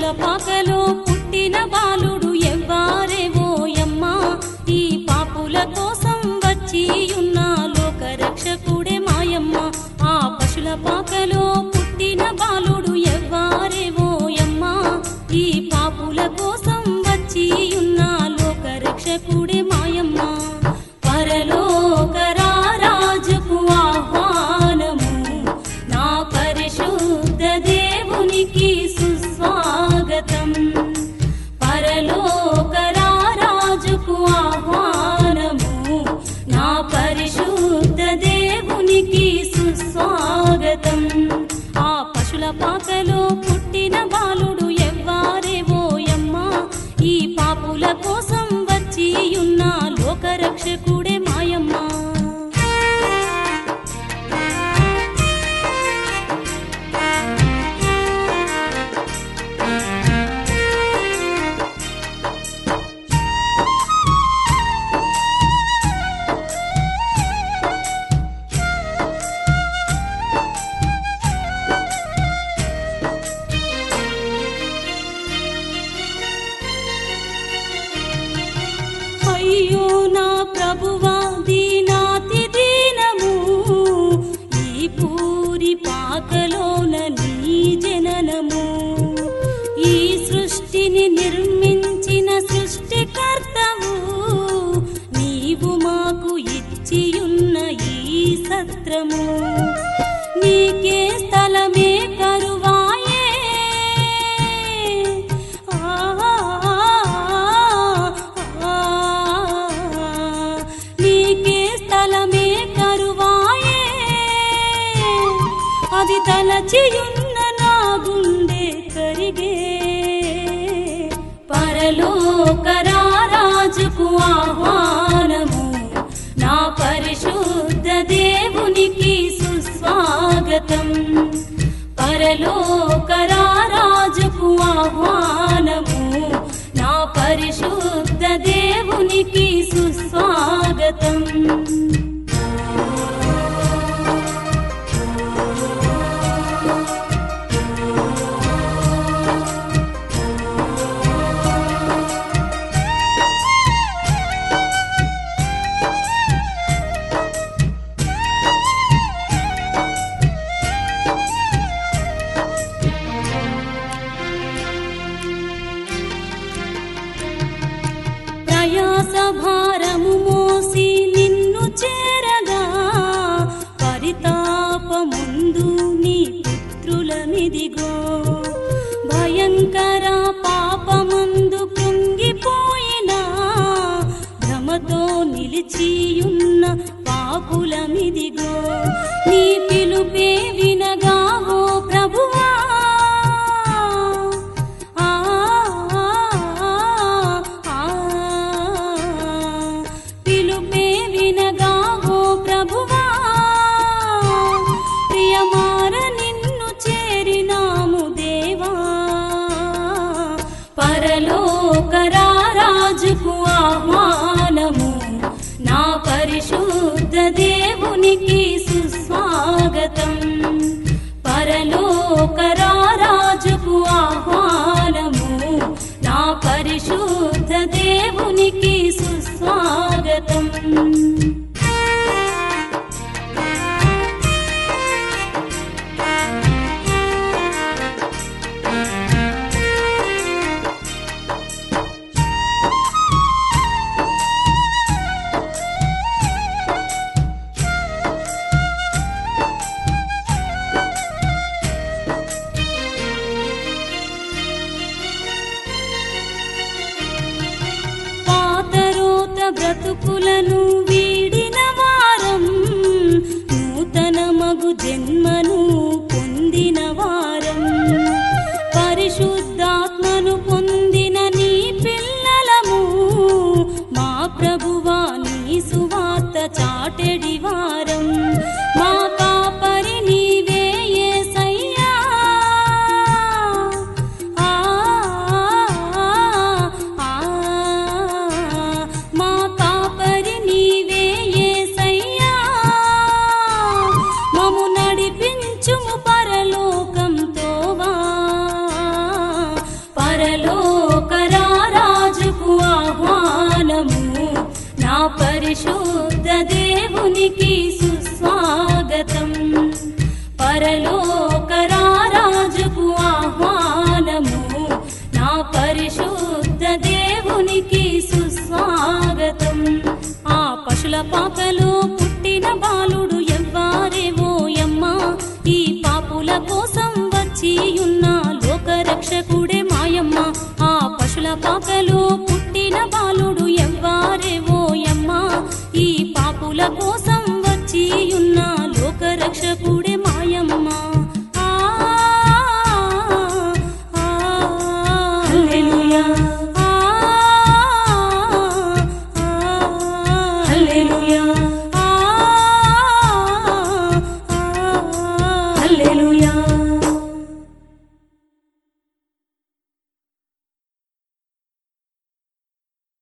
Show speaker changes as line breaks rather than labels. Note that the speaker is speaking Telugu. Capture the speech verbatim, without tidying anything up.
పాకలో పుట్టిన బాలుడు ఎవ్వారేవోయమ్మా ఈ పాపుల కోసం వచ్చి ఉన్న లోక రక్షకుడే మాయమ్మ ఆ పశుల పాకలో పుట్టిన బాలుడు ఎవ్వారేవోయమ్మా ఈ పాపుల కోసం వచ్చి ఉన్న లోక రక్షకుడే మాయమ్మ పరలోక రాజుకు ఆహ్వానము నా పరిశుద్ధ దేవునికి సుస్వాగతం పరలోక రాజుకు ఆహ్వానము నా పరిశుద్ధ దేవునికి సుస్వాగతం ఆ పశుల పాకలో పుట్టిన బాలుడు ఎవ్వారేవోయమ్మా ఈ పాపుల కోసం వచ్చి ఉన్న లోక రక్షకుడే మాయమ్మ అయ్యో నా ప్రభువా దీనాతి దీనము ఈ పూరి పాకలోన నీ జననము ఈ సృష్టిని నిర్మించిన సృష్టికర్తవు నీవు మాకు ఇచ్చియున్న ఈ సత్రము నీకే స్థలమే కరువాయే నీకే స్థలమే కరువాయే అది తలచియున్న నా గుండె కరిగే పరలోక రాజుకు ఆహ్వానము నా పరిశుద్ధ దేవునికి సుస్వాగతం పరలోక రాజుకు ఆహ్వానము నా పరిశుద్ధ దేవునికి సుస్వాగతం ప్రయాస భారము మోసి నిన్ను చేరగా పరితాపముందు నీ పుత్రులమిదిగో భయంకర పాపమందు కృంగిపోయిన భ్రమతో నిలిచియున్న పాపులమిదిగో నీ పిలుపే వినగావో ప్రభువా పరలోక రాజుకు ఆహ్వానము నా పరిశుద్ధ దేవునికి సుస్వాగతం పరలోక రాజుకు ఆహ్వానము నా పరిశుద్ధ దేవునికి సుస్వాగతం బ్రతుకులను వీడిన వారం నూతన మగు జన్మను పొందిన వారం పరిశుద్ధాత్మను పొందిన నీ పిల్లలము మా ప్రభువా నీ సువార్త చాటెడి వారం మా కాపరి నీవే యేసయ్యా ఆ ఆ మా కాపరి నీవే యేసయ్యా మము నడిపించుము పరలోకంతోవా దేవునికి సుస్వాగతం. పరలోక రారాజుకు ఆహ్వానము, నా పరిశుద్ధ దేవునికి సుస్వాగతం. ఆ పశుల పాకలో పుట్టిన బాలుడు ఎవ్వారేవోయమ్మా, ఈ పాపుల కోసం వచ్చి ఉన్న లోకరక్షకుడే మాయమ్మ. ఆ పశుల పాకలో పుట్టిన బాలుడు ఎవ్వారేవోయమ్మా, ఈ పాపుల కోసం వచ్చి ఉన్న లోకరక్షకుడే మాయమ్మ. ఆ ఆ, హల్లెలూయా, ఆ ఆ, హల్లెలూయా.